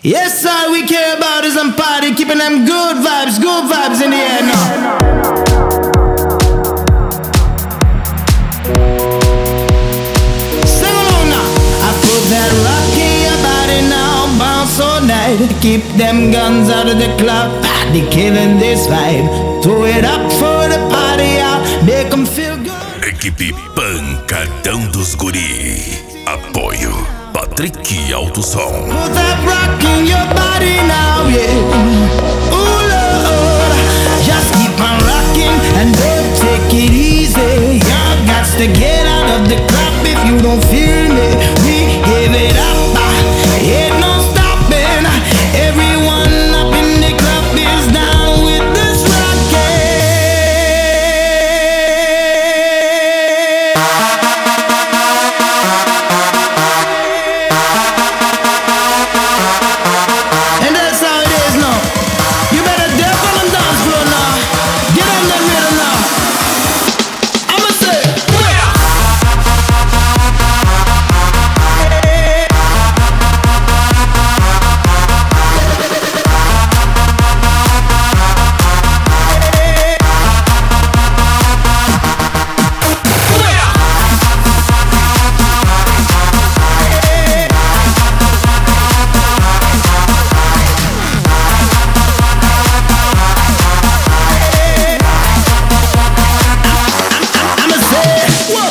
Yes, all we care about is some party, keeping them good vibes in the air now. Sing along now. I put that rock in your body now, bounce all night. Keep them guns out of the club, party killing this vibe. Throw it up for the party out, make them feel good. Equipe Pancadão dos Guri. Apoio Patrick Alto Som. Put that rock in your body now, yeah. Ooh, Lord, just keep on rocking and don't take it easy. You got to get out of the club if you don't feel me. We give it up, ain't no stopping. Everyone up in the club is down with this rockin'. And that's how it is now. You better dip on the dance floor now. Get on the rhythm now. I'ma say, I'ma say,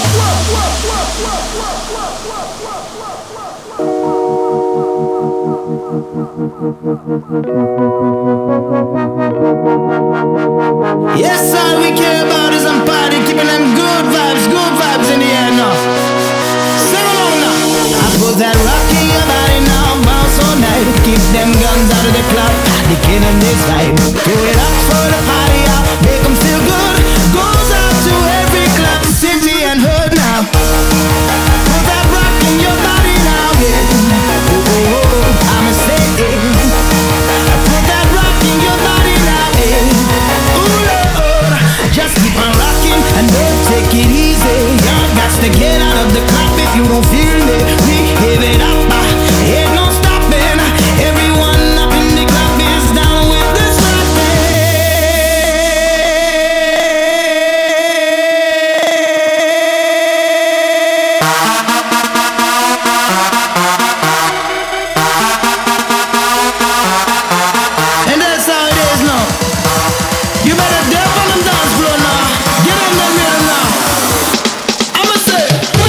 yes, all we care about is some party, keeping them good vibes in the air now. Sing along now. I put that rock in your body now, bounce all night. Keep them guns out of the club, they killing this vibe. Throw it up for the party out, make them feel good. Goes out to every club, city and hood now. Put that rock in your body now, yeah. Oh, I'ma say it. Put that rock in your body now, yeah. Ooh, Lord, just keep on rocking and don't take it easy. Y'all got to get out of the club if you don't feel me. We give it up, ain't no stopping. Everyone up in the club is down with this and that's how it is now. You better dip on the dance floor now. Get on the rhythm now. I'ma say,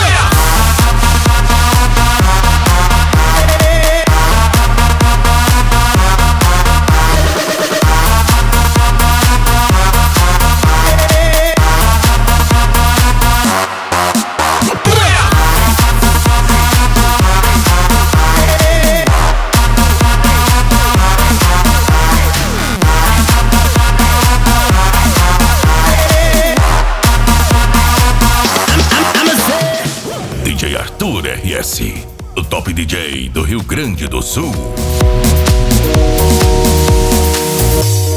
I'ma say. DJ Arthur RS, o top DJ do Rio Grande do Sul.